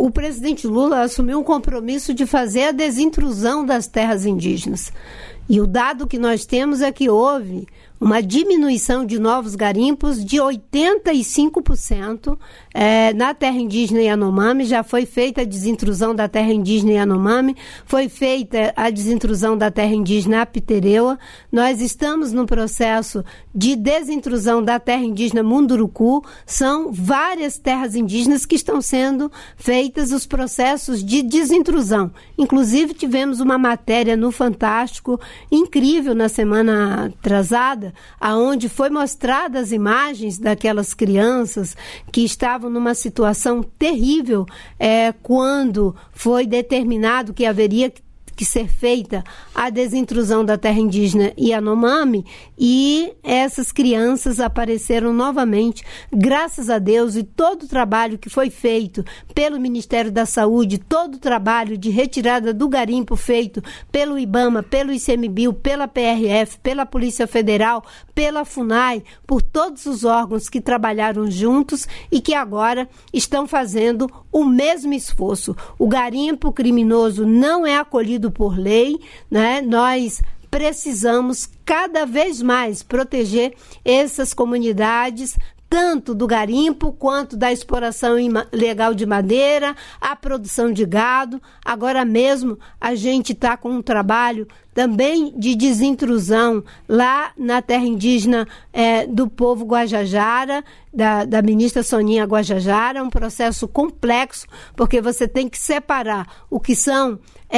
o presidente Lula assumiu um compromisso de fazer a desintrusão das terras indígenas. E o dado que nós temos é que houve uma diminuição de novos garimpos de 85% na terra indígena Yanomami. Já foi feita a desintrusão da terra indígena Yanomami, foi feita a desintrusão da terra indígena Apitereua. Nós estamos no processo de desintrusão da terra indígena Munduruku. São várias terras indígenas que estão sendo feitas os processos de desintrusão. Inclusive, tivemos uma matéria no Fantástico incrível na semana atrasada, aonde foi mostradas as imagens daquelas crianças que estavam numa situação terrível quando foi determinado que haveria que ser feita a desintrusão da terra indígena Yanomami, e essas crianças apareceram novamente, graças a Deus, e todo o trabalho que foi feito pelo Ministério da Saúde, todo o trabalho de retirada do garimpo feito pelo IBAMA, pelo ICMBio, pela PRF, pela Polícia Federal, pela FUNAI, por todos os órgãos que trabalharam juntos e que agora estão fazendo o mesmo esforço. O garimpo criminoso não é acolhido por lei, né? Nós precisamos cada vez mais proteger essas comunidades, tanto do garimpo quanto da exploração ilegal de madeira, a produção de gado. Agora mesmo a gente está com um trabalho também de desintrusão lá na terra indígena do povo Guajajara, da ministra Soninha Guajajara. É um processo complexo, porque você tem que separar o que são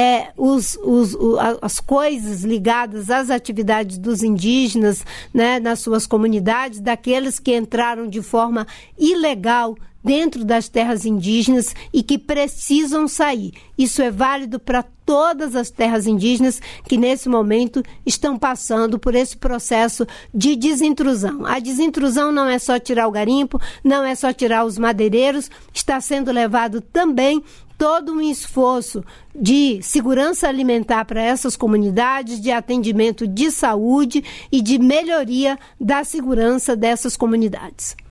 as coisas ligadas às atividades dos indígenas, né, nas suas comunidades, daqueles que entraram de forma ilegal dentro das terras indígenas e que precisam sair. Isso é válido para todas as terras indígenas que nesse momento estão passando por esse processo de desintrusão. A desintrusão não é só tirar o garimpo, não é só tirar os madeireiros, está sendo levado também todo um esforço de segurança alimentar para essas comunidades, de atendimento de saúde e de melhoria da segurança dessas comunidades.